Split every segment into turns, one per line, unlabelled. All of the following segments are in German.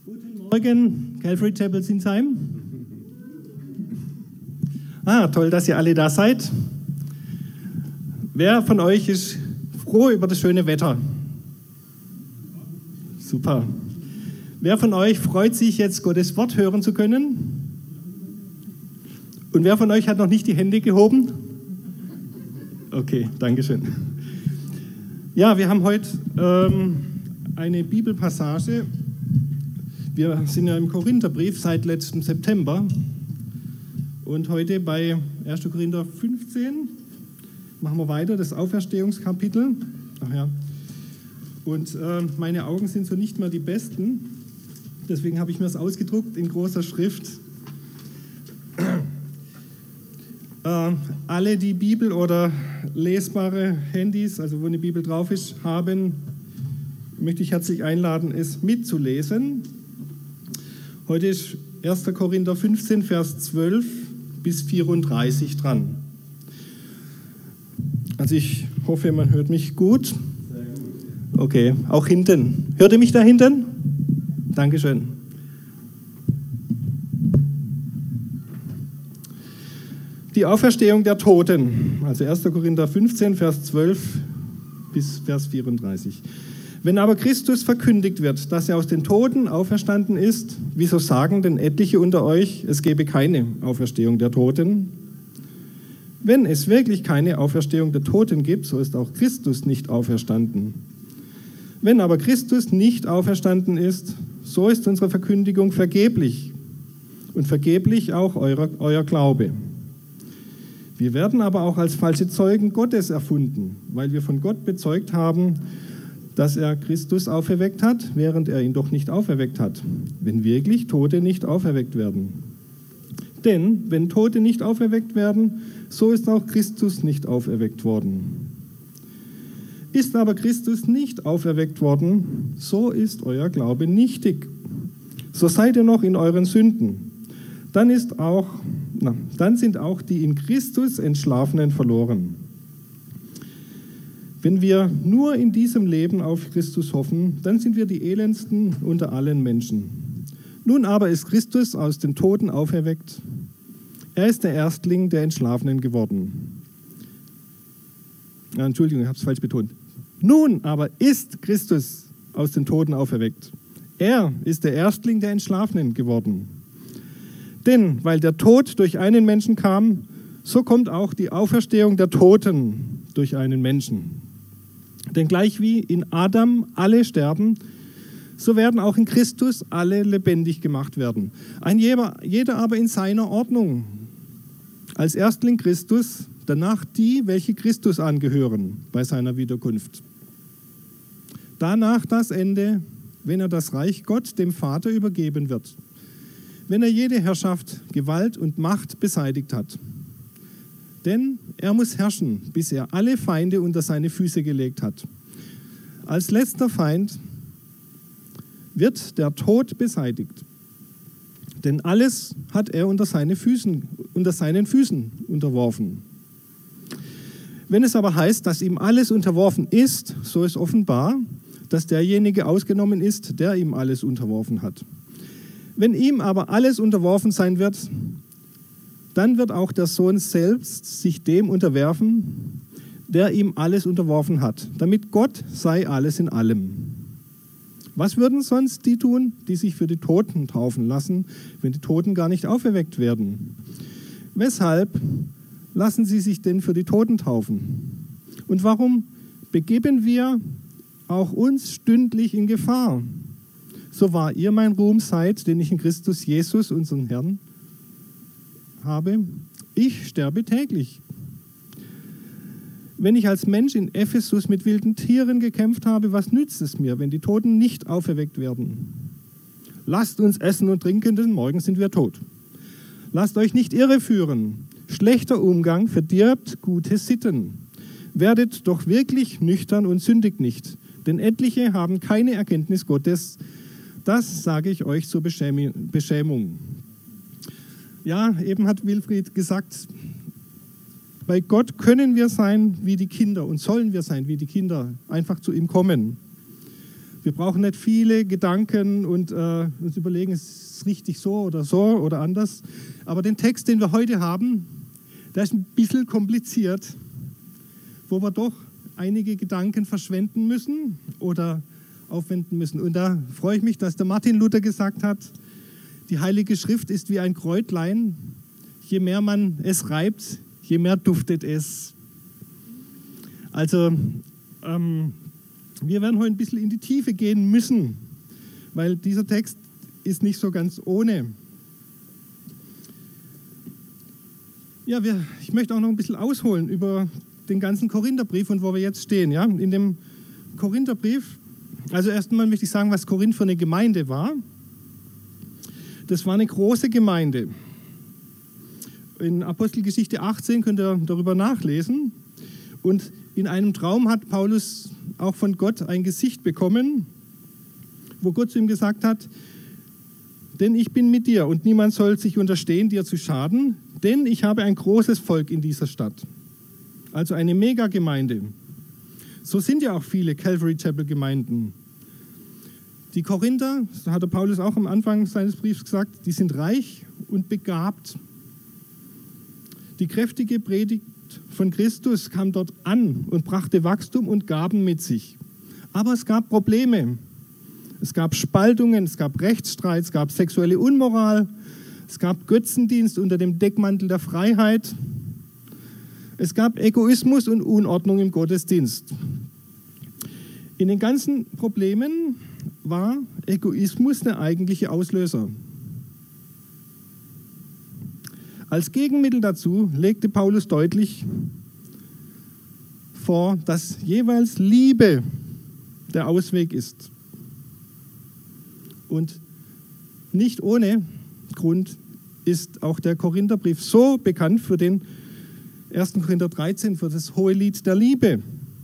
Guten Morgen, Calvary Chapel Sinsheim. Toll, dass ihr alle da seid. Wer von euch ist froh über das schöne Wetter? Super. Wer von euch freut sich jetzt, Gottes Wort hören zu können? Und wer von euch hat noch nicht die Hände gehoben? Okay, danke schön. Ja, wir haben heute eine Bibelpassage. Wir sind ja im Korintherbrief seit letztem September und heute bei 1. Korinther 15 machen wir weiter, das Auferstehungskapitel. Ach ja. Und meine Augen sind so nicht mehr die besten, deswegen habe ich mir das ausgedruckt in großer Schrift. Alle, die Bibel oder lesbare Handys, also wo eine Bibel drauf ist, haben, möchte ich herzlich einladen, es mitzulesen. Heute ist 1. Korinther 15, Vers 12 bis 34 dran. Also ich hoffe, man hört mich gut. Okay, auch hinten. Hört ihr mich da hinten? Dankeschön. Die Auferstehung der Toten, also 1. Korinther 15, Vers 12 bis Vers 34. Wenn aber Christus verkündigt wird, dass er aus den Toten auferstanden ist, wieso sagen denn etliche unter euch, es gebe keine Auferstehung der Toten? Wenn es wirklich keine Auferstehung der Toten gibt, so ist auch Christus nicht auferstanden. Wenn aber Christus nicht auferstanden ist, so ist unsere Verkündigung vergeblich und vergeblich auch euer Glaube. Wir werden aber auch als falsche Zeugen Gottes erfunden, weil wir von Gott bezeugt haben, dass er Christus auferweckt hat, während er ihn doch nicht auferweckt hat, wenn wirklich Tote nicht auferweckt werden. Denn wenn Tote nicht auferweckt werden, so ist auch Christus nicht auferweckt worden. Ist aber Christus nicht auferweckt worden, so ist euer Glaube nichtig. So seid ihr noch in euren Sünden. Dann sind auch die in Christus Entschlafenen verloren. Wenn wir nur in diesem Leben auf Christus hoffen, dann sind wir die elendsten unter allen Menschen. Nun aber ist Christus aus den Toten auferweckt. Er ist der Erstling der Entschlafenen geworden. Entschuldigung, ich habe es falsch betont. Nun aber ist Christus aus den Toten auferweckt. Er ist der Erstling der Entschlafenen geworden. Denn weil der Tod durch einen Menschen kam, so kommt auch die Auferstehung der Toten durch einen Menschen. Denn gleich wie in Adam alle sterben, so werden auch in Christus alle lebendig gemacht werden. Jeder aber in seiner Ordnung. Als Erstling Christus, danach die, welche Christus angehören bei seiner Wiederkunft. Danach das Ende, wenn er das Reich Gott dem Vater übergeben wird. Wenn er jede Herrschaft, Gewalt und Macht beseitigt hat. Denn er muss herrschen, bis er alle Feinde unter seine Füße gelegt hat. Als letzter Feind wird der Tod beseitigt. Denn alles hat er unter seinen Füßen unterworfen. Wenn es aber heißt, dass ihm alles unterworfen ist, so ist offenbar, dass derjenige ausgenommen ist, der ihm alles unterworfen hat. Wenn ihm aber alles unterworfen sein wird, dann wird auch der Sohn selbst sich dem unterwerfen, der ihm alles unterworfen hat, damit Gott sei alles in allem. Was würden sonst die tun, die sich für die Toten taufen lassen, wenn die Toten gar nicht auferweckt werden? Weshalb lassen sie sich denn für die Toten taufen? Und warum begeben wir auch uns stündlich in Gefahr? So wahr ihr mein Ruhm seid, den ich in Christus Jesus, unseren Herrn, habe, ich sterbe täglich. Wenn ich als Mensch in Ephesus mit wilden Tieren gekämpft habe, was nützt es mir, wenn die Toten nicht auferweckt werden? Lasst uns essen und trinken, denn morgen sind wir tot. Lasst euch nicht irreführen. Schlechter Umgang verdirbt gute Sitten. Werdet doch wirklich nüchtern und sündigt nicht, denn etliche haben keine Erkenntnis Gottes. Das sage ich euch zur Beschämung. Ja, eben hat Wilfried gesagt, bei Gott können wir sein wie die Kinder und sollen wir sein wie die Kinder, einfach zu ihm kommen. Wir brauchen nicht viele Gedanken und uns überlegen, ist es richtig so oder anders. Aber den Text, den wir heute haben, der ist ein bisschen kompliziert, wo wir doch einige Gedanken verschwenden müssen oder aufwenden müssen. Und da freue ich mich, dass der Martin Luther gesagt hat, die Heilige Schrift ist wie ein Kräutlein. Je mehr man es reibt, je mehr duftet es. Also, wir werden heute ein bisschen in die Tiefe gehen müssen, weil dieser Text ist nicht so ganz ohne. Ja, ich möchte auch noch ein bisschen ausholen über den ganzen Korintherbrief und wo wir jetzt stehen. Ja? In dem Korintherbrief, also erst einmal möchte ich sagen, was Korinth für eine Gemeinde war. Das war eine große Gemeinde. In Apostelgeschichte 18 könnt ihr darüber nachlesen. Und in einem Traum hat Paulus auch von Gott ein Gesicht bekommen, wo Gott zu ihm gesagt hat, denn ich bin mit dir und niemand soll sich unterstehen, dir zu schaden, denn ich habe ein großes Volk in dieser Stadt. Also eine Megagemeinde. So sind ja auch viele Calvary Chapel Gemeinden. Die Korinther, so hat der Paulus auch am Anfang seines Briefs gesagt, die sind reich und begabt. Die kräftige Predigt von Christus kam dort an und brachte Wachstum und Gaben mit sich. Aber es gab Probleme. Es gab Spaltungen, es gab Rechtsstreit, es gab sexuelle Unmoral, es gab Götzendienst unter dem Deckmantel der Freiheit. Es gab Egoismus und Unordnung im Gottesdienst. In den ganzen Problemen war Egoismus der eigentliche Auslöser. Als Gegenmittel dazu legte Paulus deutlich vor, dass jeweils Liebe der Ausweg ist. Und nicht ohne Grund ist auch der Korintherbrief so bekannt für den 1. Korinther 13, für das Hohelied der Liebe.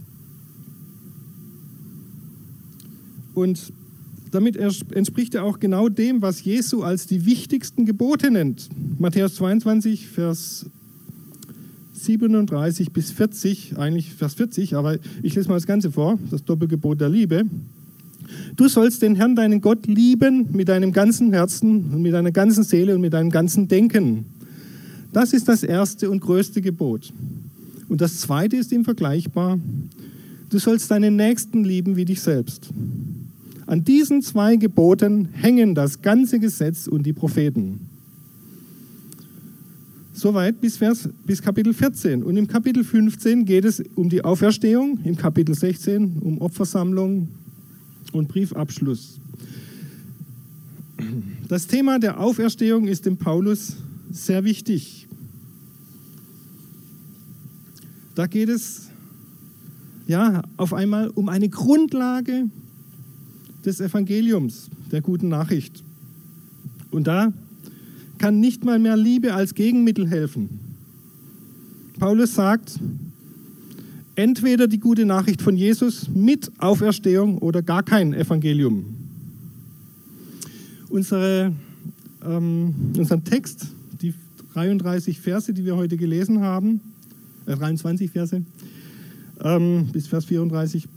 Und damit entspricht er auch genau dem, was Jesu als die wichtigsten Gebote nennt. Matthäus 22, Vers 37 bis 40, eigentlich Vers 40, aber ich lese mal das Ganze vor, das Doppelgebot der Liebe. Du sollst den Herrn, deinen Gott, lieben mit deinem ganzen Herzen und mit deiner ganzen Seele und mit deinem ganzen Denken. Das ist das erste und größte Gebot. Und das zweite ist ihm vergleichbar. Du sollst deinen Nächsten lieben wie dich selbst. An diesen zwei Geboten hängen das ganze Gesetz und die Propheten. Soweit bis Kapitel 14. Und im Kapitel 15 geht es um die Auferstehung, im Kapitel 16 um Opfersammlung und Briefabschluss. Das Thema der Auferstehung ist dem Paulus sehr wichtig. Da geht es ja auf einmal um eine Grundlage des Evangeliums, der guten Nachricht. Und da kann nicht mal mehr Liebe als Gegenmittel helfen. Paulus sagt, entweder die gute Nachricht von Jesus mit Auferstehung oder gar kein Evangelium. Unseren Text, die 33 Verse, die wir heute gelesen haben, 23 Verse bis Vers 34,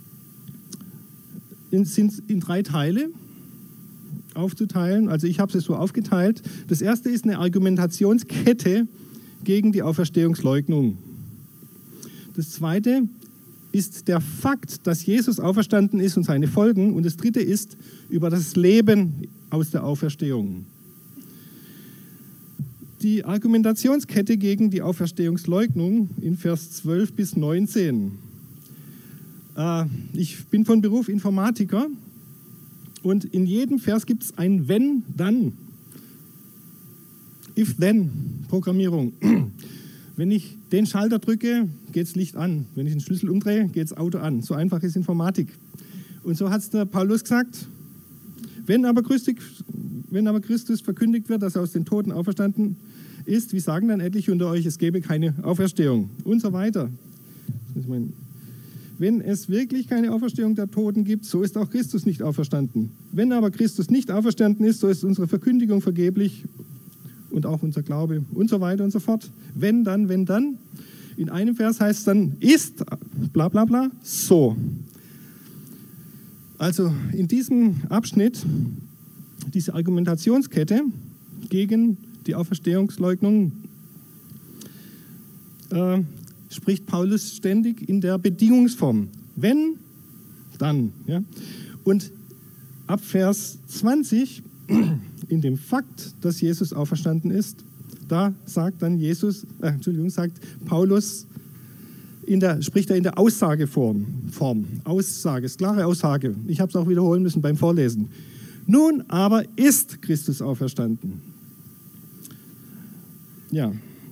sind in 3 Teile aufzuteilen. Also ich habe es so aufgeteilt. Das erste ist eine Argumentationskette gegen die Auferstehungsleugnung. Das zweite ist der Fakt, dass Jesus auferstanden ist und seine Folgen. Und das dritte ist über das Leben aus der Auferstehung. Die Argumentationskette gegen die Auferstehungsleugnung in Vers 12 bis 19. Ich bin von Beruf Informatiker und in jedem Vers gibt es ein Wenn, Dann. If-Then-Programmierung. Wenn ich den Schalter drücke, geht das Licht an. Wenn ich den Schlüssel umdrehe, geht das Auto an. So einfach ist Informatik. Und so hat es der Paulus gesagt, wenn aber Christus verkündigt wird, dass er aus den Toten auferstanden ist, wie sagen dann etliche unter euch, es gebe keine Auferstehung und so weiter. Wenn es wirklich keine Auferstehung der Toten gibt, so ist auch Christus nicht auferstanden. Wenn aber Christus nicht auferstanden ist, so ist unsere Verkündigung vergeblich und auch unser Glaube und so weiter und so fort. Wenn dann. In einem Vers heißt es dann, ist bla bla bla so. Also in diesem Abschnitt, diese Argumentationskette gegen die Auferstehungsleugnung, spricht Paulus ständig in der Bedingungsform. Wenn, dann. Ja? Und ab Vers 20, in dem Fakt, dass Jesus auferstanden ist, da sagt dann sagt Paulus, spricht er in der Aussageform. Aussage, ist klare Aussage. Ich habe es auch wiederholen müssen beim Vorlesen. Nun aber ist Christus auferstanden. Ja.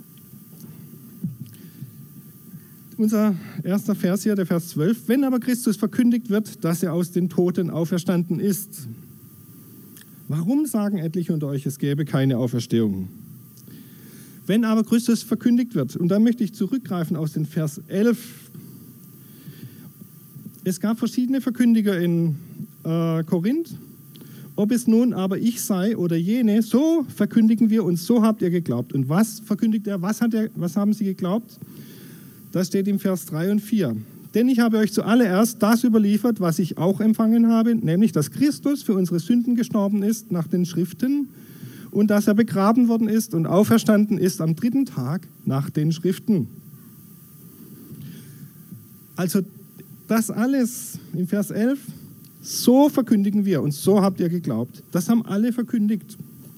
Unser erster Vers hier, der Vers 12. Wenn aber Christus verkündigt wird, dass er aus den Toten auferstanden ist. Warum sagen etliche unter euch, es gäbe keine Auferstehung? Wenn aber Christus verkündigt wird, und da möchte ich zurückgreifen aus den Vers 11. Es gab verschiedene Verkündiger in Korinth. Ob es nun aber ich sei oder jene, so verkündigen wir und so habt ihr geglaubt. Und was verkündigt er? Was haben sie geglaubt? Das steht im Vers 3 und 4. Denn ich habe euch zuallererst das überliefert, was ich auch empfangen habe, nämlich, dass Christus für unsere Sünden gestorben ist nach den Schriften und dass er begraben worden ist und auferstanden ist am 3. Tag nach den Schriften. Also das alles im Vers 11, so verkündigen wir und so habt ihr geglaubt. Das haben alle verkündigt.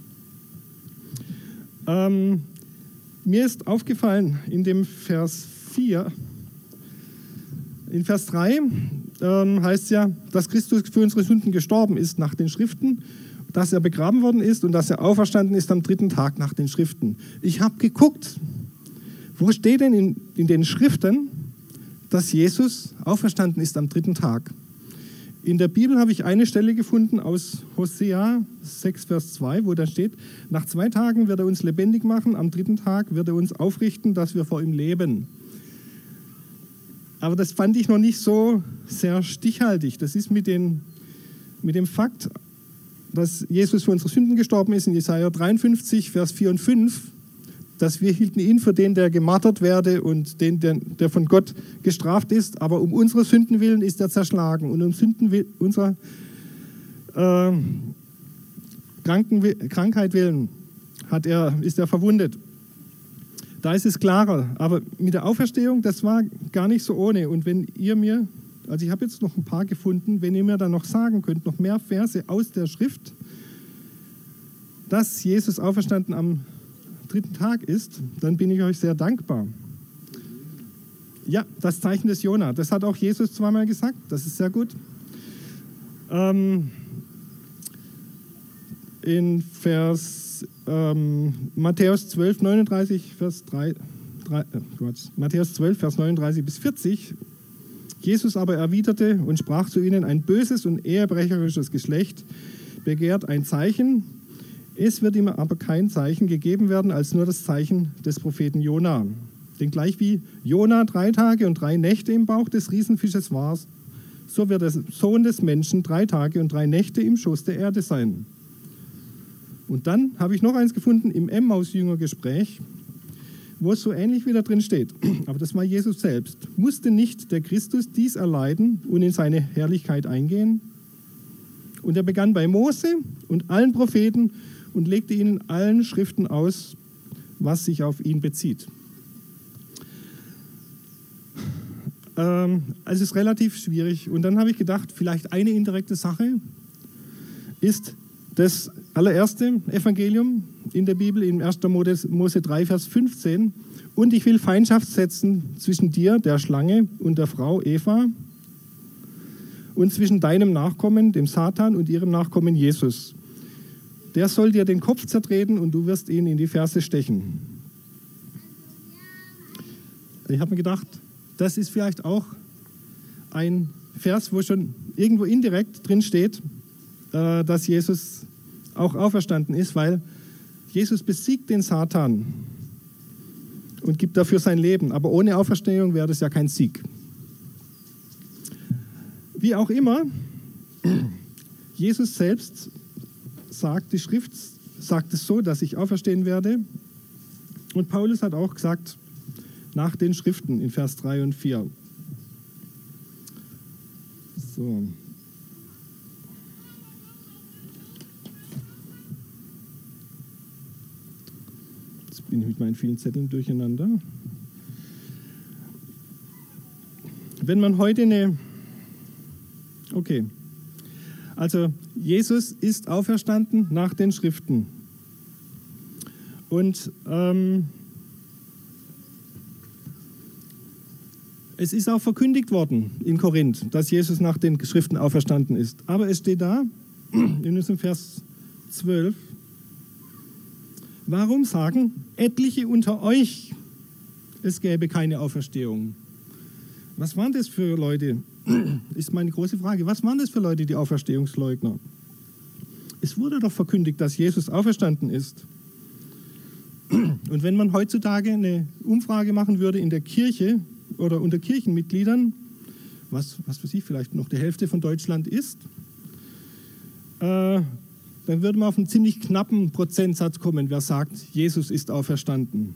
Mir ist aufgefallen in dem Vers 4, in Vers 3 heißt es ja, dass Christus für unsere Sünden gestorben ist nach den Schriften, dass er begraben worden ist und dass er auferstanden ist am 3. Tag nach den Schriften. Ich habe geguckt, wo steht denn in den Schriften, dass Jesus auferstanden ist am 3. Tag? In der Bibel habe ich eine Stelle gefunden aus Hosea 6, Vers 2, wo da steht, nach 2 Tagen wird er uns lebendig machen, am 3. Tag wird er uns aufrichten, dass wir vor ihm leben. Aber das fand ich noch nicht so sehr stichhaltig. Das ist mit dem Fakt, dass Jesus für unsere Sünden gestorben ist, in Jesaja 53, Vers 4 und 5, dass wir hielten ihn für den, der gemartert werde und den, der von Gott gestraft ist, aber um unsere Sünden willen ist er zerschlagen und um unserer Krankheit willen ist er verwundet. Da ist es klarer, aber mit der Auferstehung, das war gar nicht so ohne. Und wenn ihr mir, also ich habe jetzt noch ein paar gefunden, wenn ihr mir dann noch sagen könnt, noch mehr Verse aus der Schrift, dass Jesus auferstanden am 3. Tag ist, dann bin ich euch sehr dankbar. Ja, das Zeichen des Jona, das hat auch Jesus zweimal gesagt, das ist sehr gut. In Matthäus 12, 39, Matthäus 12, Vers 39 bis 40. Jesus aber erwiderte und sprach zu ihnen, ein böses und ehebrecherisches Geschlecht begehrt ein Zeichen, es wird ihm aber kein Zeichen gegeben werden, als nur das Zeichen des Propheten Jona. Denn gleich wie Jona 3 Tage und 3 Nächte im Bauch des Riesenfisches war, so wird der Sohn des Menschen 3 Tage und 3 Nächte im Schoß der Erde sein. Und dann habe ich noch eins gefunden im Emmaus-Jünger-Gespräch, wo es so ähnlich wieder drin steht. Aber das war Jesus selbst. Musste nicht der Christus dies erleiden und in seine Herrlichkeit eingehen? Und er begann bei Mose und allen Propheten und legte ihnen allen Schriften aus, was sich auf ihn bezieht. Also es ist relativ schwierig. Und dann habe ich gedacht, vielleicht eine indirekte Sache ist das allererste Evangelium in der Bibel, in 1. Mose 3, Vers 15. Und ich will Feindschaft setzen zwischen dir, der Schlange, und der Frau Eva und zwischen deinem Nachkommen, dem Satan, und ihrem Nachkommen Jesus. Der soll dir den Kopf zertreten und du wirst ihn in die Ferse stechen. Ich habe mir gedacht, das ist vielleicht auch ein Vers, wo schon irgendwo indirekt drin steht, dass Jesus auch auferstanden ist, weil Jesus besiegt den Satan und gibt dafür sein Leben. Aber ohne Auferstehung wäre das ja kein Sieg. Wie auch immer, Jesus selbst sagt, die Schrift sagt es so, dass ich auferstehen werde. Und Paulus hat auch gesagt, nach den Schriften in Vers 3 und 4. So. Jetzt bin ich mit meinen vielen Zetteln durcheinander. Wenn man heute Okay. Also Jesus ist auferstanden nach den Schriften. Und es ist auch verkündigt worden in Korinth, dass Jesus nach den Schriften auferstanden ist. Aber es steht da, in unserem Vers 12, warum sagen etliche unter euch, es gäbe keine Auferstehung? Was waren das für Leute? Ist meine große Frage. Was waren das für Leute, die Auferstehungsleugner? Es wurde doch verkündigt, dass Jesus auferstanden ist. Und wenn man heutzutage eine Umfrage machen würde in der Kirche oder unter Kirchenmitgliedern, was weiß ich, vielleicht noch die Hälfte von Deutschland ist, dann würde man auf einen ziemlich knappen Prozentsatz kommen, wer sagt, Jesus ist auferstanden.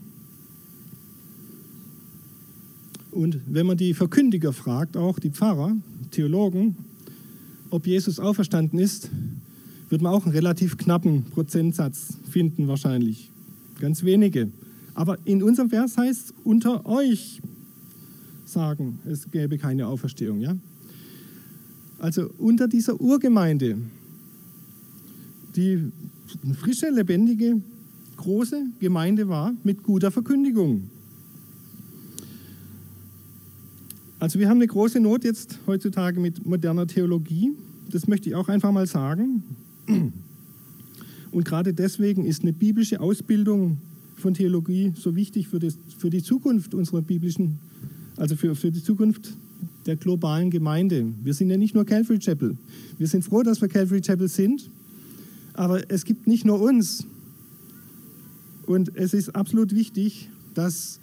Und wenn man die Verkündiger fragt, auch die Pfarrer, Theologen, ob Jesus auferstanden ist, wird man auch einen relativ knappen Prozentsatz finden wahrscheinlich. Ganz wenige. Aber in unserem Vers heißt es, unter euch sagen, es gäbe keine Auferstehung. Ja? Also unter dieser Urgemeinde, die eine frische, lebendige, große Gemeinde war mit guter Verkündigung. Also wir haben eine große Not jetzt heutzutage mit moderner Theologie. Das möchte ich auch einfach mal sagen. Und gerade deswegen ist eine biblische Ausbildung von Theologie so wichtig für die Zukunft unserer biblischen, also für die Zukunft der globalen Gemeinde. Wir sind ja nicht nur Calvary Chapel. Wir sind froh, dass wir Calvary Chapel sind, aber es gibt nicht nur uns. Und es ist absolut wichtig, dass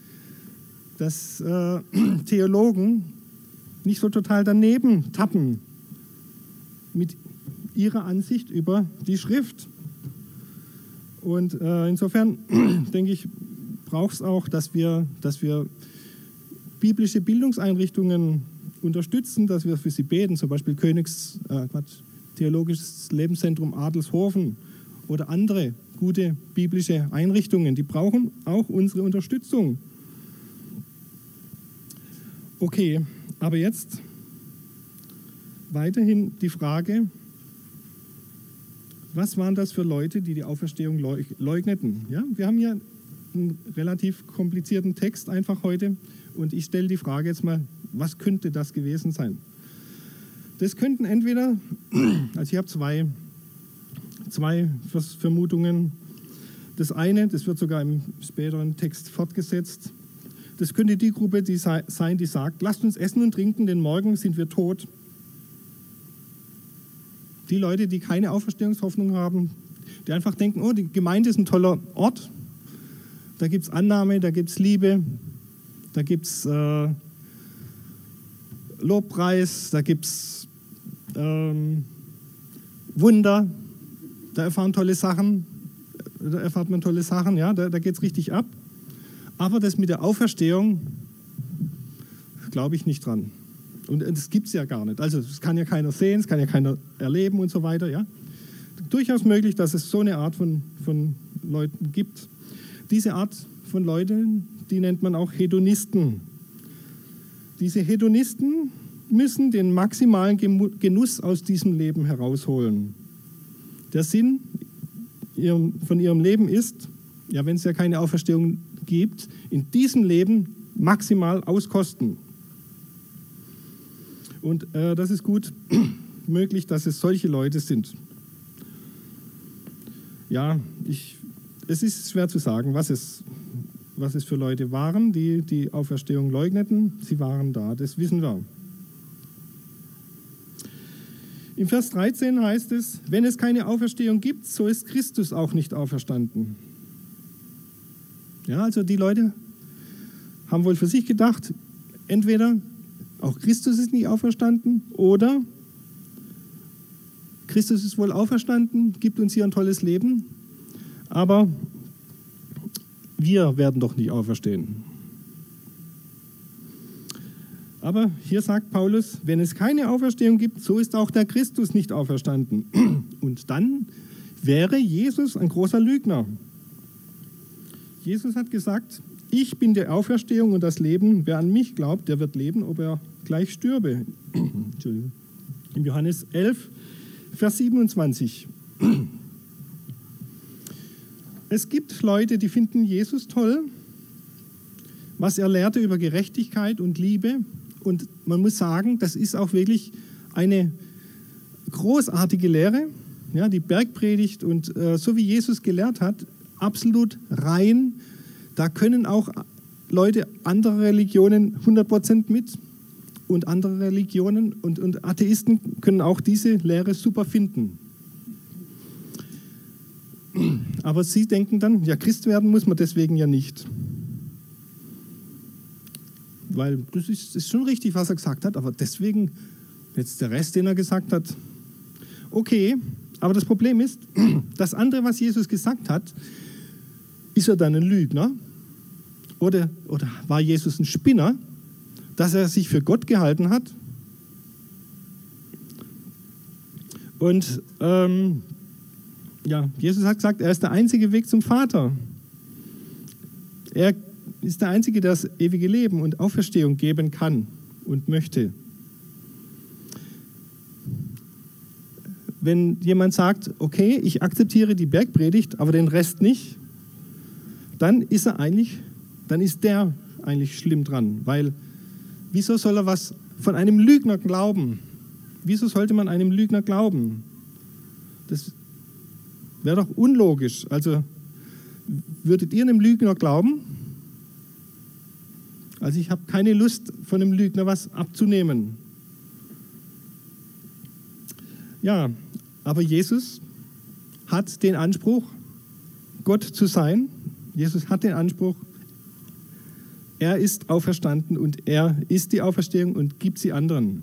Theologen nicht so total daneben tappen mit ihrer Ansicht über die Schrift. Und insofern denke ich, braucht es auch, dass wir biblische Bildungseinrichtungen unterstützen, dass wir für sie beten, zum Beispiel Theologisches Lebenszentrum Adelshofen oder andere gute biblische Einrichtungen, die brauchen auch unsere Unterstützung. Okay, aber jetzt weiterhin die Frage, was waren das für Leute, die die Auferstehung leugneten? Ja, wir haben hier einen relativ komplizierten Text einfach heute und ich stelle die Frage jetzt mal, was könnte das gewesen sein? Das könnten entweder, also ich habe zwei Vermutungen. Das eine, das wird sogar im späteren Text fortgesetzt, das könnte die Gruppe sein, die sagt, lasst uns essen und trinken, denn morgen sind wir tot. Die Leute, die keine Auferstehungshoffnung haben, die einfach denken, oh, die Gemeinde ist ein toller Ort, da gibt es Annahme, da gibt es Liebe, da gibt es Lobpreis, da gibt es Wunder, da erfahrt man tolle Sachen, ja, da geht es richtig ab. Aber das mit der Auferstehung glaube ich nicht dran. Und das gibt es ja gar nicht. Also es kann ja keiner sehen, es kann ja keiner erleben und so weiter. Ja? Durchaus möglich, dass es so eine Art von Leuten gibt. Diese Art von Leuten, die nennt man auch Hedonisten. Diese Hedonisten müssen den maximalen Genuss aus diesem Leben herausholen. Der Sinn von ihrem Leben ist, ja, wenn es ja keine Auferstehung gibt, in diesem Leben maximal auskosten. Und das ist gut möglich, dass es solche Leute sind. Ja, es ist schwer zu sagen, was es für Leute waren, die die Auferstehung leugneten. Sie waren da, das wissen wir. Im Vers 13 heißt es, wenn es keine Auferstehung gibt, so ist Christus auch nicht auferstanden. Ja, also die Leute haben wohl für sich gedacht, entweder auch Christus ist nicht auferstanden oder Christus ist wohl auferstanden, gibt uns hier ein tolles Leben, aber wir werden doch nicht auferstehen. Aber hier sagt Paulus, wenn es keine Auferstehung gibt, so ist auch der Christus nicht auferstanden. Und dann wäre Jesus ein großer Lügner. Jesus hat gesagt, ich bin die Auferstehung und das Leben. Wer an mich glaubt, der wird leben, ob er gleich stürbe. Entschuldigung. In Johannes 11, Vers 27. Es gibt Leute, die finden Jesus toll, was er lehrte über Gerechtigkeit und Liebe. Und man muss sagen, das ist auch wirklich eine großartige Lehre. Ja, die Bergpredigt und so wie Jesus gelehrt hat, absolut rein. Da können auch Leute anderer Religionen 100% mit und andere Religionen und Atheisten können auch diese Lehre super finden. Aber sie denken dann, ja, Christ werden muss man deswegen ja nicht. Weil das ist schon richtig, was er gesagt hat, aber deswegen jetzt der Rest, den er gesagt hat, okay. Aber das Problem ist, das andere, was Jesus gesagt hat, ist er dann ein Lügner? Oder war Jesus ein Spinner, dass er sich für Gott gehalten hat? Und Jesus hat gesagt, er ist der einzige Weg zum Vater. Er ist der Einzige, der das ewige Leben und Auferstehung geben kann und möchte. Wenn jemand sagt, okay, ich akzeptiere die Bergpredigt, aber den Rest nicht, dann ist der eigentlich schlimm dran. Weil, wieso soll er was von einem Lügner glauben? Wieso sollte man einem Lügner glauben? Das wäre doch unlogisch. Also, würdet ihr einem Lügner glauben? Also, ich habe keine Lust, von einem Lügner was abzunehmen. Ja, aber Jesus hat den Anspruch, Gott zu sein. Jesus hat den Anspruch, er ist auferstanden und er ist die Auferstehung und gibt sie anderen.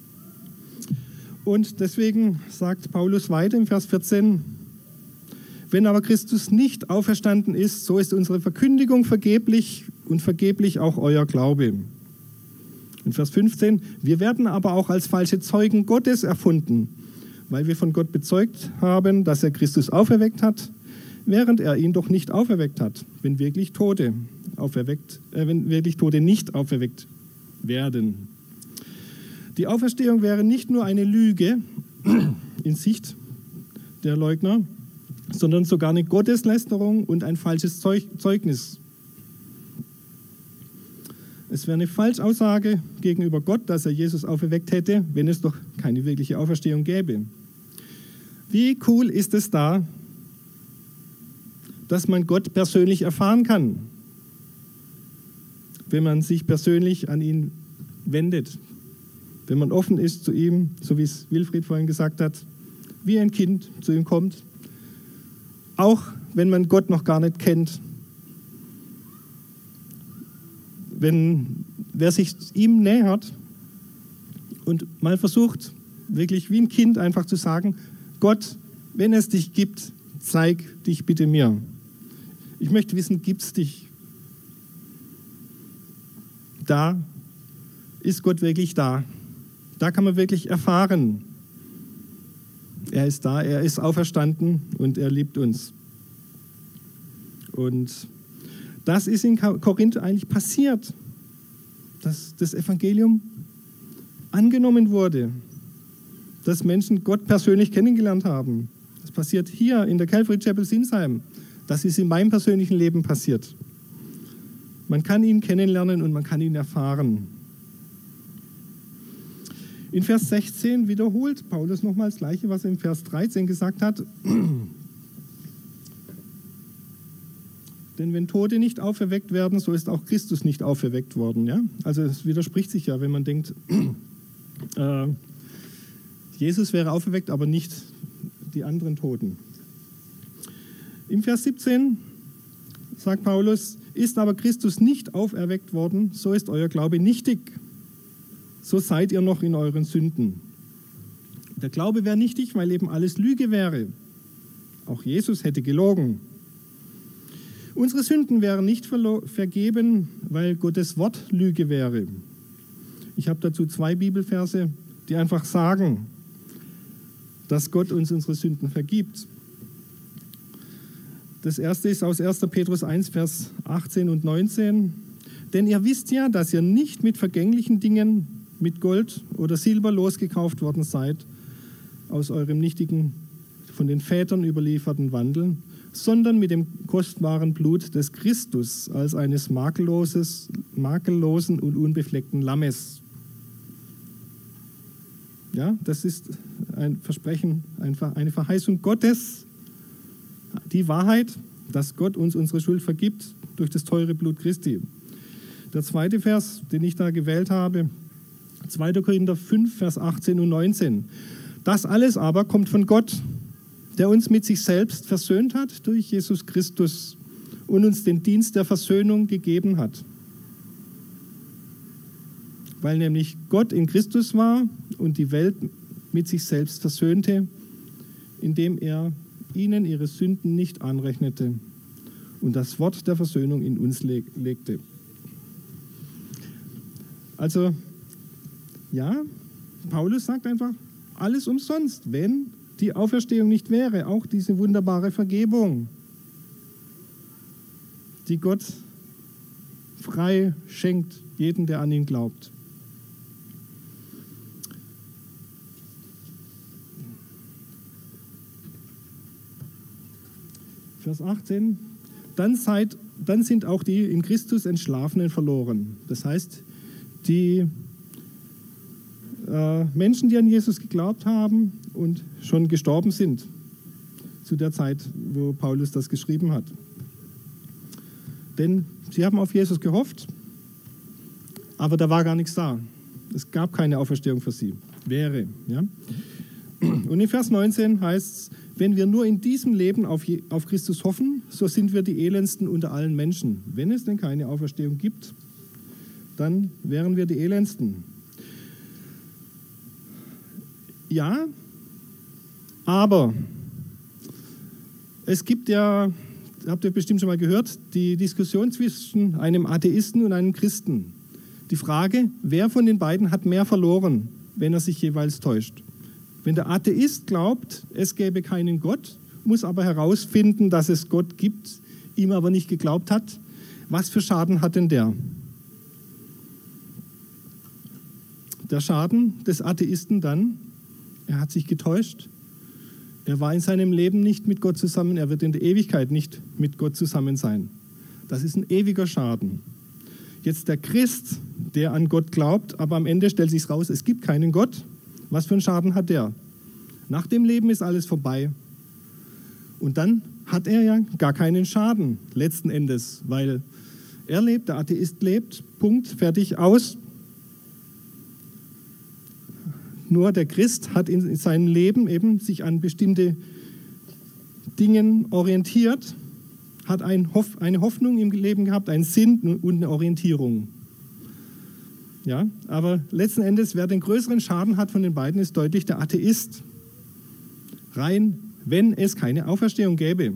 Und deswegen sagt Paulus weiter im Vers 14, wenn aber Christus nicht auferstanden ist, so ist unsere Verkündigung vergeblich und vergeblich auch euer Glaube. In Vers 15, wir werden aber auch als falsche Zeugen Gottes erfunden, weil wir von Gott bezeugt haben, dass er Christus auferweckt hat, während er ihn doch nicht auferweckt hat, wenn wirklich Tote nicht auferweckt werden. Die Auferstehung wäre nicht nur eine Lüge in Sicht der Leugner, sondern sogar eine Gotteslästerung und ein falsches Zeugnis. Es wäre eine Falschaussage gegenüber Gott, dass er Jesus auferweckt hätte, wenn es doch keine wirkliche Auferstehung gäbe. Wie cool ist es da, dass man Gott persönlich erfahren kann, wenn man sich persönlich an ihn wendet, wenn man offen ist zu ihm, so wie es Wilfried vorhin gesagt hat, wie ein Kind zu ihm kommt, auch wenn man Gott noch gar nicht kennt. Wer sich ihm nähert und mal versucht, wirklich wie ein Kind einfach zu sagen, Gott, wenn es dich gibt, zeig dich bitte mir. Ich möchte wissen, gibt es dich? Da ist Gott wirklich da. Da kann man wirklich erfahren, er ist da, er ist auferstanden und er liebt uns. Und das ist in Korinth eigentlich passiert, dass das Evangelium angenommen wurde, dass Menschen Gott persönlich kennengelernt haben. Das passiert hier in der Calvary Chapel Sinsheim. Das ist in meinem persönlichen Leben passiert. Man kann ihn kennenlernen und man kann ihn erfahren. In Vers 16 wiederholt Paulus nochmal das Gleiche, was er in Vers 13 gesagt hat. Denn wenn Tote nicht auferweckt werden, so ist auch Christus nicht auferweckt worden. Ja? Also es widerspricht sich ja, wenn man denkt, Jesus wäre auferweckt, aber nicht die anderen Toten. Im Vers 17 sagt Paulus, ist aber Christus nicht auferweckt worden, so ist euer Glaube nichtig. So seid ihr noch in euren Sünden. Der Glaube wäre nichtig, weil eben alles Lüge wäre. Auch Jesus hätte gelogen. Unsere Sünden wären nicht vergeben, weil Gottes Wort Lüge wäre. Ich habe dazu 2 Bibelverse, die einfach sagen, dass Gott uns unsere Sünden vergibt. Das erste ist aus 1. Petrus 1, Vers 18 und 19. Denn ihr wisst ja, dass ihr nicht mit vergänglichen Dingen, mit Gold oder Silber losgekauft worden seid, aus eurem nichtigen, von den Vätern überlieferten Wandel, sondern mit dem kostbaren Blut des Christus als eines makellosen und unbefleckten Lammes. Ja, das ist ein Versprechen, eine Verheißung Gottes, die Wahrheit, dass Gott uns unsere Schuld vergibt durch das teure Blut Christi. Der zweite Vers, den ich da gewählt habe, 2. Korinther 5, Vers 18 und 19. Das alles aber kommt von Gott, der uns mit sich selbst versöhnt hat durch Jesus Christus und uns den Dienst der Versöhnung gegeben hat. Weil nämlich Gott in Christus war und die Welt mit sich selbst versöhnte, indem er ihnen ihre Sünden nicht anrechnete und das Wort der Versöhnung in uns legte. Also, ja, Paulus sagt einfach, alles umsonst, wenn die Auferstehung nicht wäre, auch diese wunderbare Vergebung, die Gott frei schenkt, jeden, der an ihn glaubt. Vers 18, dann sind auch die in Christus Entschlafenen verloren. Das heißt, die Menschen, die an Jesus geglaubt haben und schon gestorben sind, zu der Zeit, wo Paulus das geschrieben hat. Denn sie haben auf Jesus gehofft, aber da war gar nichts da. Es gab keine Auferstehung für sie. Wäre. Ja? Und in Vers 19 heißt es, wenn wir nur in diesem Leben auf Christus hoffen, so sind wir die elendsten unter allen Menschen. Wenn es denn keine Auferstehung gibt, dann wären wir die elendsten. Ja, aber es gibt ja, habt ihr bestimmt schon mal gehört, die Diskussion zwischen einem Atheisten und einem Christen. Die Frage, wer von den beiden hat mehr verloren, wenn er sich jeweils täuscht. Wenn der Atheist glaubt, es gäbe keinen Gott, muss aber herausfinden, dass es Gott gibt, ihm aber nicht geglaubt hat, was für Schaden hat denn der? Der Schaden des Atheisten dann, er hat sich getäuscht. Er war in seinem Leben nicht mit Gott zusammen, er wird in der Ewigkeit nicht mit Gott zusammen sein. Das ist ein ewiger Schaden. Jetzt der Christ, der an Gott glaubt, aber am Ende stellt sich raus, es gibt keinen Gott. Was für einen Schaden hat der? Nach dem Leben ist alles vorbei. Und dann hat er ja gar keinen Schaden, letzten Endes, weil er lebt, der Atheist lebt, Punkt, fertig, aus. Nur der Christ hat in seinem Leben eben sich an bestimmte Dingen orientiert, hat eine Hoffnung im Leben gehabt, einen Sinn und eine Orientierung. Ja, aber letzten Endes, wer den größeren Schaden hat von den beiden, ist deutlich der Atheist. Rein, wenn es keine Auferstehung gäbe.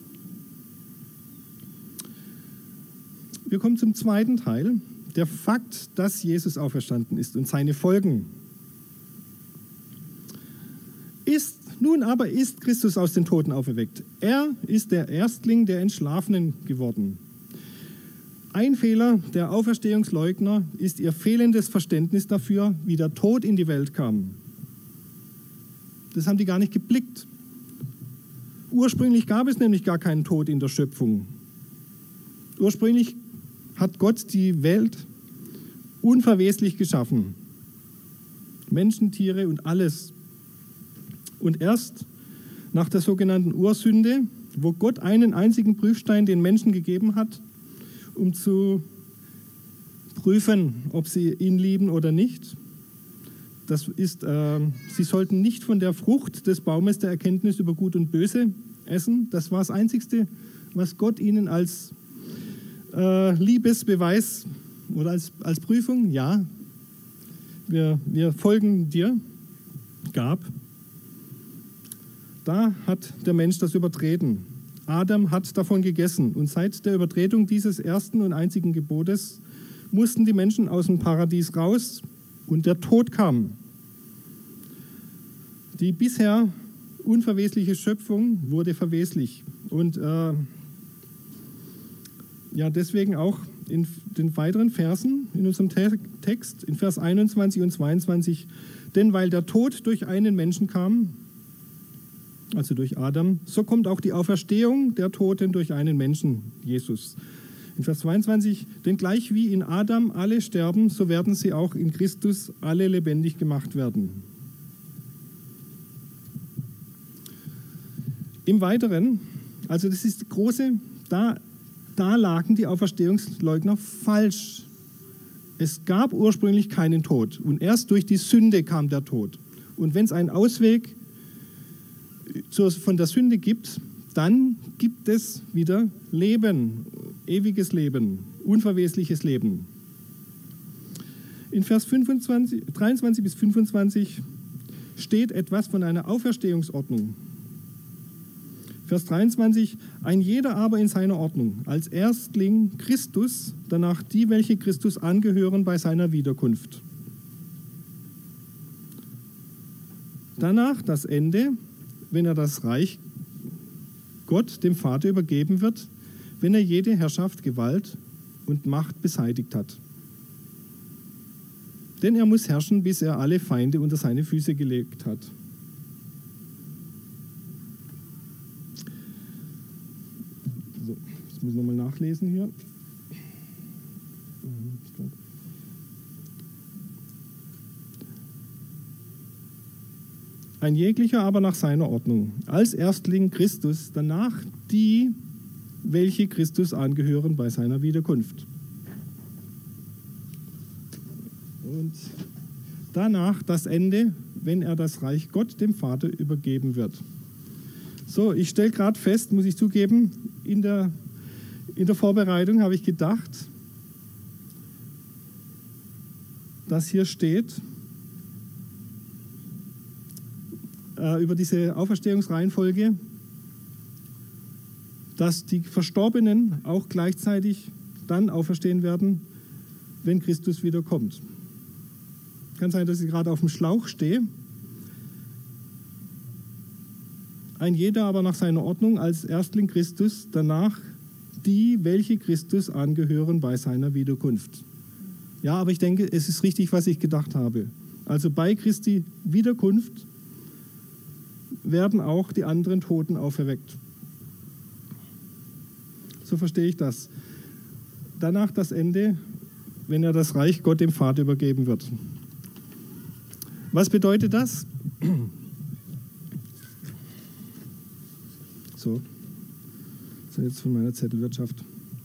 Wir kommen zum zweiten Teil, der Fakt, dass Jesus auferstanden ist und seine Folgen. Nun aber ist Christus aus den Toten auferweckt. Er ist der Erstling der Entschlafenen geworden. Ein Fehler der Auferstehungsleugner ist ihr fehlendes Verständnis dafür, wie der Tod in die Welt kam. Das haben die gar nicht geblickt. Ursprünglich gab es nämlich gar keinen Tod in der Schöpfung. Ursprünglich hat Gott die Welt unverweslich geschaffen. Menschen, Tiere und alles. Und erst nach der sogenannten Ursünde, wo Gott einen einzigen Prüfstein den Menschen gegeben hat, um zu prüfen, ob sie ihn lieben oder nicht. Das ist, sie sollten nicht von der Frucht des Baumes der Erkenntnis über Gut und Böse essen. Das war das Einzige, was Gott ihnen als Liebesbeweis oder als Prüfung, ja, wir folgen dir, gab. Da hat der Mensch das übertreten. Adam hat davon gegessen und seit der Übertretung dieses ersten und einzigen Gebotes mussten die Menschen aus dem Paradies raus und der Tod kam. Die bisher unverwesliche Schöpfung wurde verweslich. Und deswegen auch in den weiteren Versen in unserem Text, in Vers 21 und 22, denn weil der Tod durch einen Menschen kam, also durch Adam, so kommt auch die Auferstehung der Toten durch einen Menschen, Jesus. In Vers 22, denn gleich wie in Adam alle sterben, so werden sie auch in Christus alle lebendig gemacht werden. Im Weiteren, also das ist große, da lagen die Auferstehungsleugner falsch. Es gab ursprünglich keinen Tod und erst durch die Sünde kam der Tod. Und wenn es einen Ausweg von der Sünde gibt, dann gibt es wieder Leben, ewiges Leben, unverwesliches Leben. In Vers 23 bis 25 steht etwas von einer Auferstehungsordnung. Vers 23, ein jeder aber in seiner Ordnung, als Erstling Christus, danach die, welche Christus angehören bei seiner Wiederkunft. Danach das Ende, wenn er das Reich Gott, dem Vater, übergeben wird, wenn er jede Herrschaft, Gewalt und Macht beseitigt hat. Denn er muss herrschen, bis er alle Feinde unter seine Füße gelegt hat. So, das muss ich nochmal nachlesen hier. Ein jeglicher aber nach seiner Ordnung, als Erstling Christus, danach die, welche Christus angehören bei seiner Wiederkunft. Und danach das Ende, wenn er das Reich Gott, dem Vater, übergeben wird. So, ich stelle gerade fest, muss ich zugeben, in der Vorbereitung habe ich gedacht, dass hier steht, über diese Auferstehungsreihenfolge, dass die Verstorbenen auch gleichzeitig dann auferstehen werden, wenn Christus wiederkommt. Kann sein, dass ich gerade auf dem Schlauch stehe. Ein jeder aber nach seiner Ordnung als Erstling Christus, danach die, welche Christus angehören bei seiner Wiederkunft. Ja, aber ich denke, es ist richtig, was ich gedacht habe. Also bei Christi Wiederkunft werden auch die anderen Toten auferweckt. So verstehe ich das. Danach das Ende, wenn er das Reich Gott dem Vater übergeben wird. Was bedeutet das? So, das ist jetzt von meiner Zettelwirtschaft.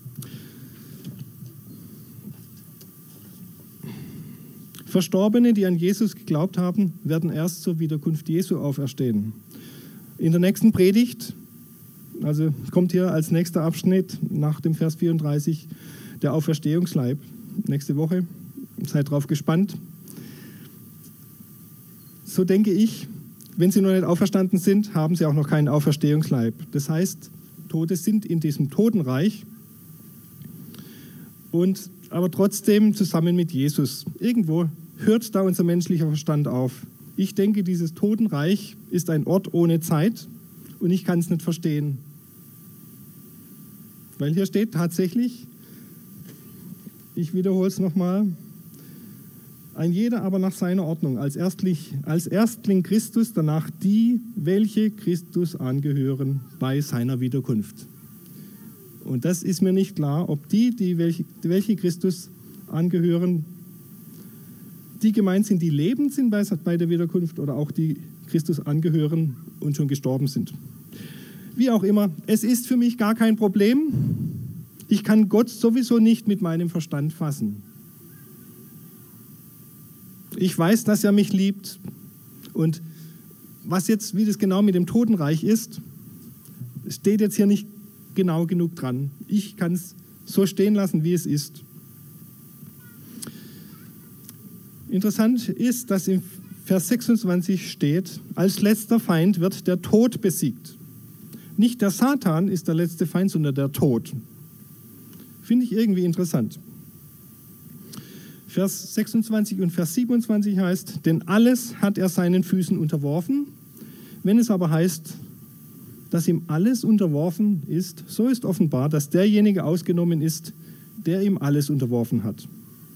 Verstorbene, die an Jesus geglaubt haben, werden erst zur Wiederkunft Jesu auferstehen. In der nächsten Predigt, also kommt hier als nächster Abschnitt nach dem Vers 34 der Auferstehungsleib. Nächste Woche, seid drauf gespannt. So denke ich, wenn sie noch nicht auferstanden sind, haben sie auch noch keinen Auferstehungsleib. Das heißt, Tote sind in diesem Totenreich, aber trotzdem zusammen mit Jesus. Irgendwo hört da unser menschlicher Verstand auf. Ich denke, dieses Totenreich ist ein Ort ohne Zeit und ich kann es nicht verstehen. Weil hier steht tatsächlich, ich wiederhole es nochmal, ein jeder aber nach seiner Ordnung, als Erstling Christus, danach die, welche Christus angehören bei seiner Wiederkunft. Und das ist mir nicht klar, ob welche Christus angehören, die gemeint sind, die lebend sind bei der Wiederkunft oder auch die Christus angehören und schon gestorben sind. Wie auch immer, es ist für mich gar kein Problem. Ich kann Gott sowieso nicht mit meinem Verstand fassen. Ich weiß, dass er mich liebt. Und wie das genau mit dem Totenreich ist, steht jetzt hier nicht genau genug dran. Ich kann es so stehen lassen, wie es ist. Interessant ist, dass im Vers 26 steht, als letzter Feind wird der Tod besiegt. Nicht der Satan ist der letzte Feind, sondern der Tod. Finde ich irgendwie interessant. Vers 26 und Vers 27 heißt, denn alles hat er seinen Füßen unterworfen. Wenn es aber heißt, dass ihm alles unterworfen ist, so ist offenbar, dass derjenige ausgenommen ist, der ihm alles unterworfen hat.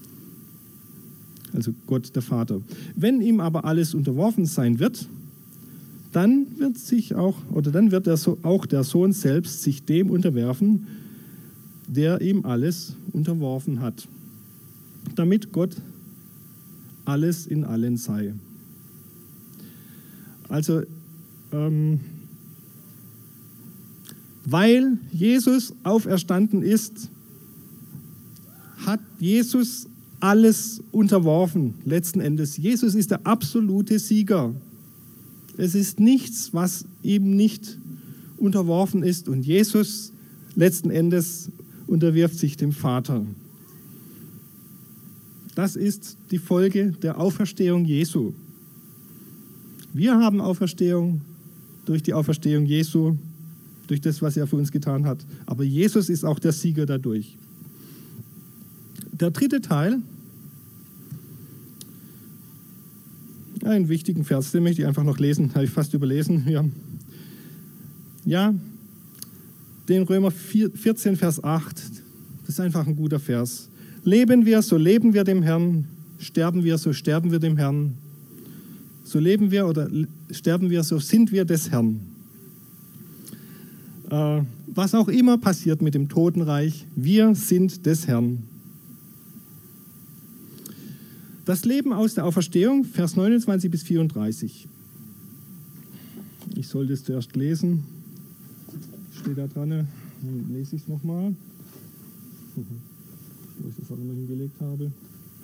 Also Gott der Vater. Wenn ihm aber alles unterworfen sein wird, dann wird auch der Sohn selbst sich dem unterwerfen, der ihm alles unterworfen hat, damit Gott alles in allen sei. Also, weil Jesus auferstanden ist, hat Jesus alles unterworfen, letzten Endes. Jesus ist der absolute Sieger. Es ist nichts, was ihm nicht unterworfen ist. Und Jesus letzten Endes unterwirft sich dem Vater. Das ist die Folge der Auferstehung Jesu. Wir haben Auferstehung durch die Auferstehung Jesu, durch das, was er für uns getan hat. Aber Jesus ist auch der Sieger dadurch. Der dritte Teil, einen wichtigen Vers, den möchte ich einfach noch lesen, habe ich fast überlesen hier. Ja, den Römer 14, Vers 8, das ist einfach ein guter Vers. Leben wir, so leben wir dem Herrn, sterben wir, so sterben wir dem Herrn. So leben wir oder sterben wir, so sind wir des Herrn. Was auch immer passiert mit dem Totenreich, wir sind des Herrn. Das Leben aus der Auferstehung, Vers 29 bis 34. Ich sollte es zuerst lesen. Steht da dran, dann lese ich es nochmal. Wo ich das auch immer hingelegt habe.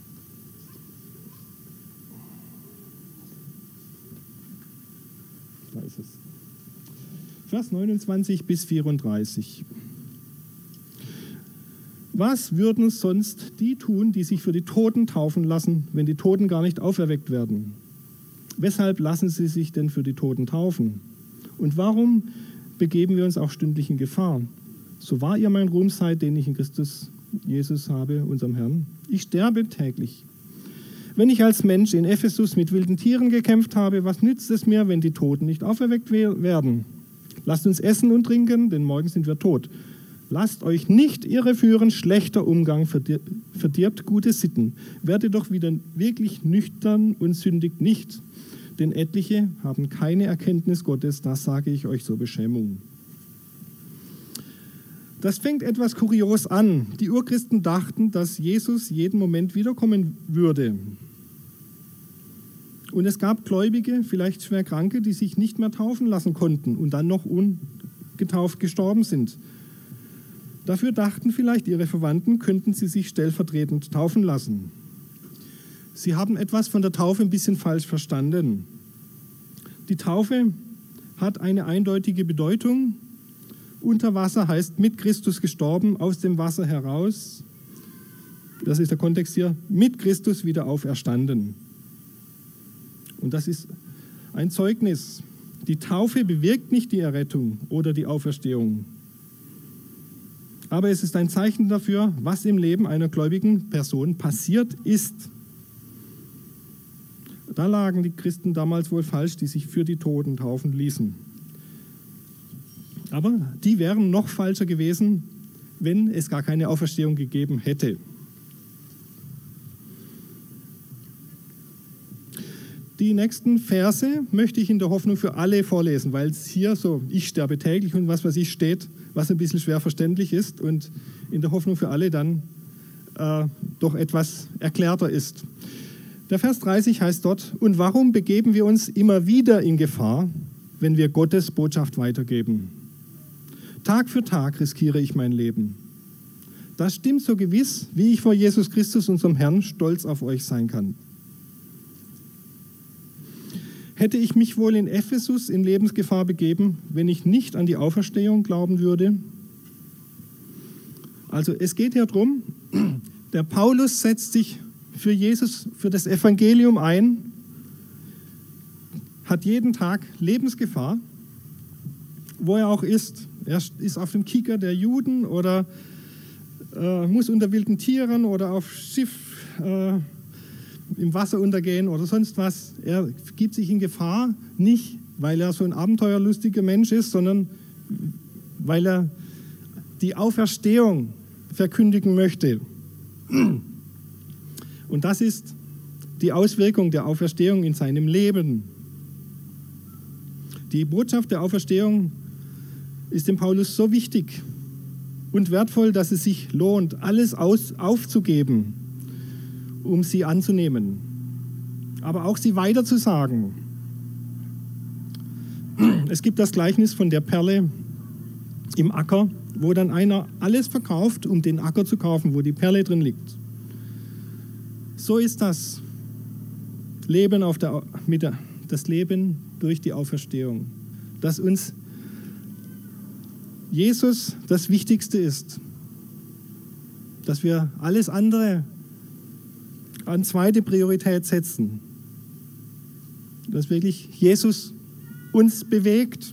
Da ist es. Vers 29 bis 34. Was würden sonst die tun, die sich für die Toten taufen lassen, wenn die Toten gar nicht auferweckt werden? Weshalb lassen sie sich denn für die Toten taufen? Und warum begeben wir uns auch stündlich in Gefahr? So wahr ihr mein Ruhm seid, den ich in Christus Jesus habe, unserem Herrn. Ich sterbe täglich. Wenn ich als Mensch in Ephesus mit wilden Tieren gekämpft habe, was nützt es mir, wenn die Toten nicht auferweckt werden? Lasst uns essen und trinken, denn morgen sind wir tot. Lasst euch nicht irreführen, schlechter Umgang verdirbt gute Sitten. Werdet doch wieder wirklich nüchtern und sündigt nicht. Denn etliche haben keine Erkenntnis Gottes, das sage ich euch zur Beschämung. Das fängt etwas kurios an. Die Urchristen dachten, dass Jesus jeden Moment wiederkommen würde. Und es gab Gläubige, vielleicht schwer Kranke, die sich nicht mehr taufen lassen konnten und dann noch ungetauft gestorben sind. Dafür dachten vielleicht ihre Verwandten, könnten sie sich stellvertretend taufen lassen. Sie haben etwas von der Taufe ein bisschen falsch verstanden. Die Taufe hat eine eindeutige Bedeutung. Unter Wasser heißt mit Christus gestorben, aus dem Wasser heraus, das ist der Kontext hier, mit Christus wieder auferstanden. Und das ist ein Zeugnis. Die Taufe bewirkt nicht die Errettung oder die Auferstehung. Aber es ist ein Zeichen dafür, was im Leben einer gläubigen Person passiert ist. Da lagen die Christen damals wohl falsch, die sich für die Toten taufen ließen. Aber die wären noch falscher gewesen, wenn es gar keine Auferstehung gegeben hätte. Die nächsten Verse möchte ich in der Hoffnung für alle vorlesen, weil es hier so, ich sterbe täglich und was weiß ich steht, was ein bisschen schwer verständlich ist und in der Hoffnung für alle dann doch etwas erklärter ist. Der Vers 30 heißt dort, und warum begeben wir uns immer wieder in Gefahr, wenn wir Gottes Botschaft weitergeben? Tag für Tag riskiere ich mein Leben. Das stimmt so gewiss, wie ich vor Jesus Christus, unserem Herrn, stolz auf euch sein kann. Hätte ich mich wohl in Ephesus in Lebensgefahr begeben, wenn ich nicht an die Auferstehung glauben würde? Also es geht hier darum, der Paulus setzt sich für Jesus, für das Evangelium ein, hat jeden Tag Lebensgefahr, wo er auch ist. Er ist auf dem Kicker der Juden oder muss unter wilden Tieren oder auf Schiff im Wasser untergehen oder sonst was. Er gibt sich in Gefahr, nicht weil er so ein abenteuerlustiger Mensch ist, sondern weil er die Auferstehung verkündigen möchte. Und das ist die Auswirkung der Auferstehung in seinem Leben. Die Botschaft der Auferstehung ist dem Paulus so wichtig und wertvoll, dass es sich lohnt, alles aufzugeben, um sie anzunehmen, aber auch sie weiterzusagen. Es gibt das Gleichnis von der Perle im Acker, wo dann einer alles verkauft, um den Acker zu kaufen, wo die Perle drin liegt. So ist das Leben, das Leben durch die Auferstehung, dass uns Jesus das Wichtigste ist, dass wir alles andere an zweite Priorität setzen, dass wirklich Jesus uns bewegt.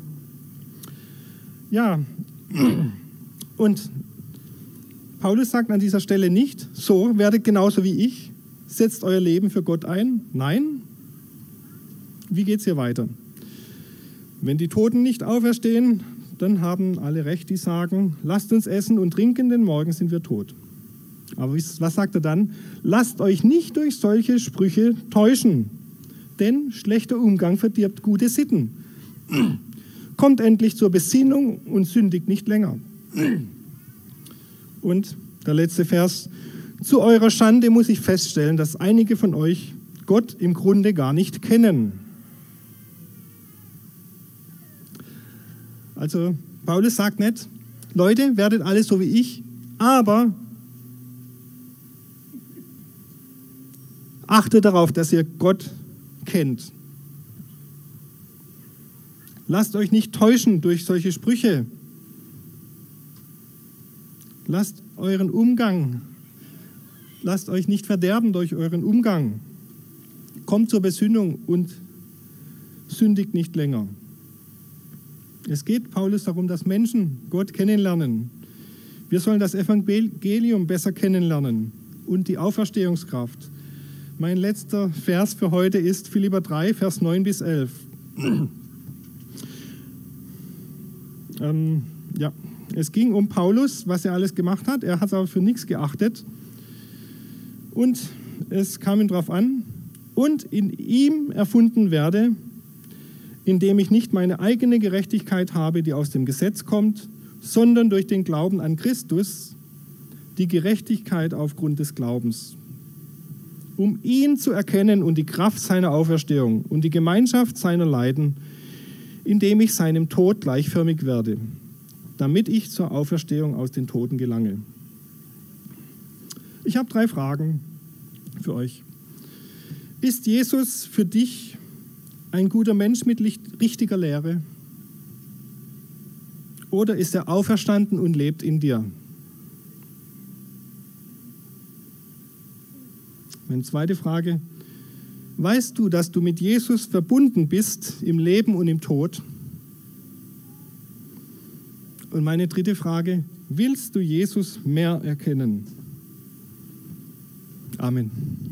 Ja, und Paulus sagt an dieser Stelle nicht, so, werdet genauso wie ich, setzt euer Leben für Gott ein. Nein. Wie geht es hier weiter? Wenn die Toten nicht auferstehen, dann haben alle recht, die sagen, lasst uns essen und trinken, denn morgen sind wir tot. Aber was sagt er dann? Lasst euch nicht durch solche Sprüche täuschen, denn schlechter Umgang verdirbt gute Sitten. Kommt endlich zur Besinnung und sündigt nicht länger. Und der letzte Vers. Zu eurer Schande muss ich feststellen, dass einige von euch Gott im Grunde gar nicht kennen. Also Paulus sagt nicht, Leute, werdet alle so wie ich, aber achtet darauf, dass ihr Gott kennt. Lasst euch nicht täuschen durch solche Sprüche. Lasst euch nicht verderben durch euren Umgang. Kommt zur Besinnung und sündigt nicht länger. Es geht Paulus darum, dass Menschen Gott kennenlernen. Wir sollen das Evangelium besser kennenlernen und die Auferstehungskraft. Mein letzter Vers für heute ist Philipper 3, Vers 9 bis 11. Es ging um Paulus, was er alles gemacht hat. Er hat es aber für nichts geachtet. Und es kam ihm darauf an, und in ihm erfunden werde, indem ich nicht meine eigene Gerechtigkeit habe, die aus dem Gesetz kommt, sondern durch den Glauben an Christus, die Gerechtigkeit aufgrund des Glaubens. Um ihn zu erkennen und die Kraft seiner Auferstehung und die Gemeinschaft seiner Leiden, indem ich seinem Tod gleichförmig werde, damit ich zur Auferstehung aus den Toten gelange. Ich habe 3 Fragen für euch. Ist Jesus für dich ein guter Mensch mit richtiger Lehre? Oder ist er auferstanden und lebt in dir? Meine zweite Frage. Weißt du, dass du mit Jesus verbunden bist im Leben und im Tod? Und meine dritte Frage. Willst du Jesus mehr erkennen? Amen.